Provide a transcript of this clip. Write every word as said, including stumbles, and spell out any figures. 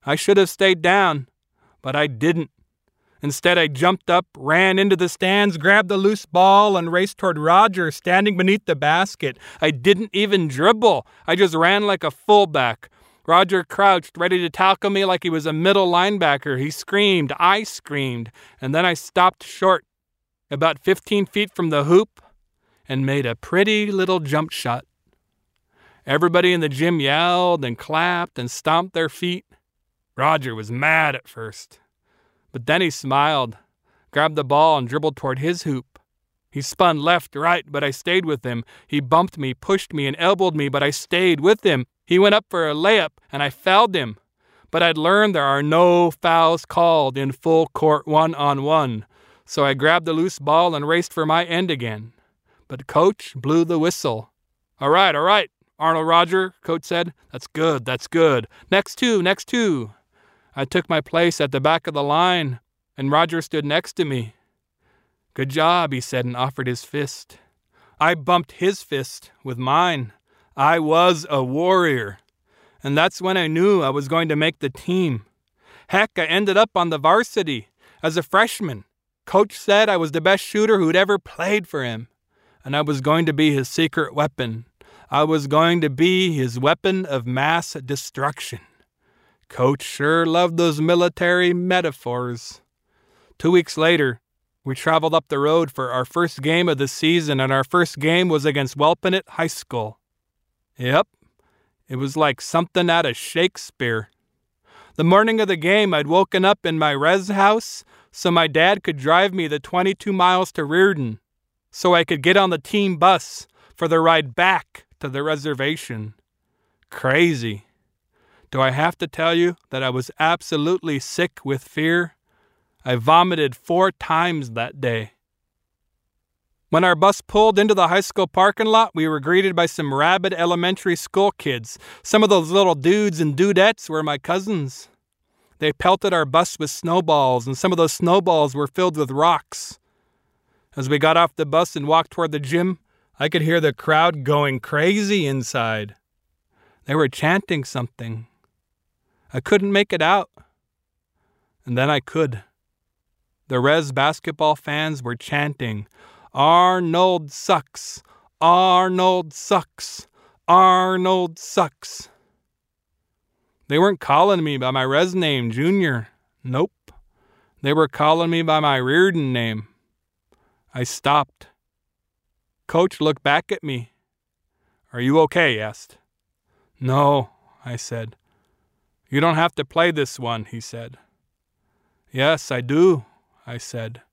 I should have stayed down, but I didn't. Instead, I jumped up, ran into the stands, grabbed the loose ball, and raced toward Roger, standing beneath the basket. I didn't even dribble. I just ran like a fullback. Roger crouched, ready to tackle me like he was a middle linebacker. He screamed, I screamed, and then I stopped short, about fifteen feet from the hoop, and made a pretty little jump shot. Everybody in the gym yelled and clapped and stomped their feet. Roger was mad at first, but then he smiled, grabbed the ball, and dribbled toward his hoop. He spun left, right, but I stayed with him. He bumped me, pushed me, and elbowed me, but I stayed with him. He went up for a layup, and I fouled him. But I'd learned there are no fouls called in full court one-on-one, so I grabbed the loose ball and raced for my end again. But Coach blew the whistle. All right, all right, Arnold Roger, Coach said. That's good, that's good. Next two, next two. I took my place at the back of the line, and Roger stood next to me. Good job, he said, and offered his fist. I bumped his fist with mine. I was a warrior, and that's when I knew I was going to make the team. Heck, I ended up on the varsity as a freshman. Coach said I was the best shooter who'd ever played for him, and I was going to be his secret weapon. I was going to be his weapon of mass destruction. Coach sure loved those military metaphors. Two weeks later, we traveled up the road for our first game of the season, and our first game was against Welpinit High School. Yep, it was like something out of Shakespeare. The morning of the game, I'd woken up in my res house so my dad could drive me the twenty-two miles to Reardon, so I could get on the team bus for the ride back to the reservation. Crazy. Do I have to tell you that I was absolutely sick with fear? I vomited four times that day. When our bus pulled into the high school parking lot, we were greeted by some rabid elementary school kids. Some of those little dudes and dudettes were my cousins. They pelted our bus with snowballs, and some of those snowballs were filled with rocks. As we got off the bus and walked toward the gym, I could hear the crowd going crazy inside. They were chanting something. I couldn't make it out. And then I could. The Res basketball fans were chanting, Arnold sucks, Arnold sucks, Arnold sucks. They weren't calling me by my Res name, Junior. Nope. They were calling me by my Reardon name. I stopped. Coach looked back at me. Are you okay? He asked. No, I said. You don't have to play this one, he said. Yes, I do, I said.